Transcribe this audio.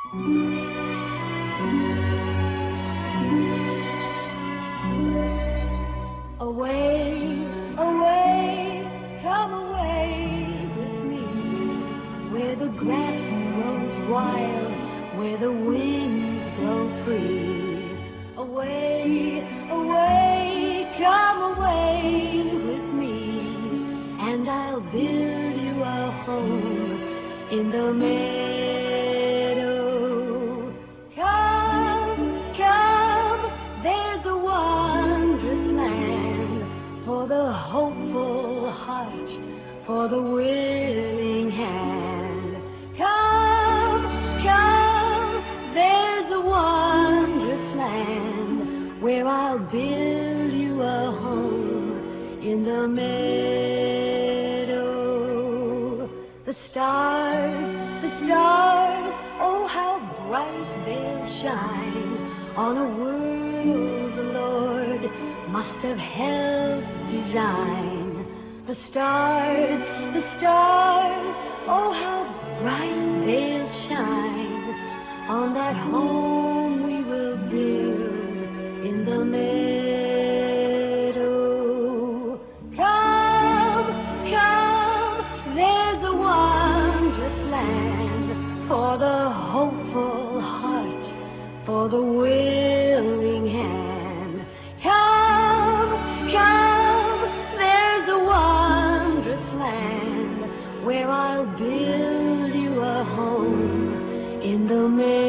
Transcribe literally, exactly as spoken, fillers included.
Away, away, come away with me, where the grass grows wild, where the winds blow free. Away, away, come away with me, and I'll build you a home in the meadow. Come, come, there's a wondrous land for the hopeful heart, for the willing hand. Come, come, there's a wondrous land where I'll build you a home in the meadow. The stars, the stars, oh how bright they'll shine on a world the Lord must have helped design. The stars, the stars, oh how bright they'll shine on that home we will build in the meadow. Come, come, there's a wondrous land for the hopeful heart, for the willing hand. Come, come, there's a wondrous land where I'll build you a home in the meadow.